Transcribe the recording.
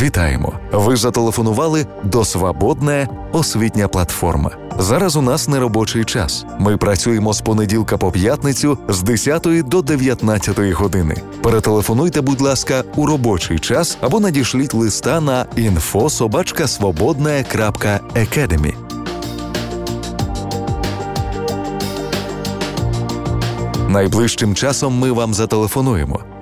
Вітаємо! Ви зателефонували до «Свободна освітня платформа». Зараз у нас неробочий час. Ми працюємо з понеділка по п'ятницю з 10 до 19 години. Перетелефонуйте, будь ласка, у робочий час або надішліть листа на info@swobodna.academy. Найближчим часом ми вам зателефонуємо.